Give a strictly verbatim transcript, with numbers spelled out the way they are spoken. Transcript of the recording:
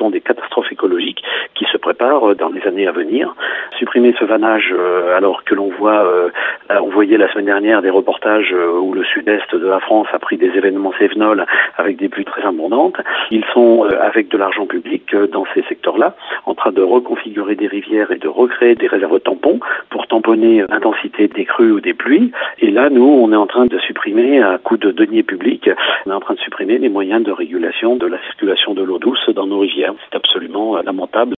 sont des catastrophes écologiques qui se préparent dans les années à venir. Supprimer ce vannage euh, alors que l'on voit, euh, on voyait la semaine dernière des reportages euh, où le sud-est de la France a pris des événements cévenols avec des pluies très abondantes. Ils sont euh, avec de l'argent public euh, dans ces secteurs-là en train de reconfigurer des rivières et de recréer des réserves tampons pour tamponner l'intensité des crues ou des pluies. Et là, nous, on est en train de supprimer, à coup de deniers publics, on est en train de supprimer les moyens de régulation de la circulation de l'eau douce dans nos rivières. C'est absolument lamentable.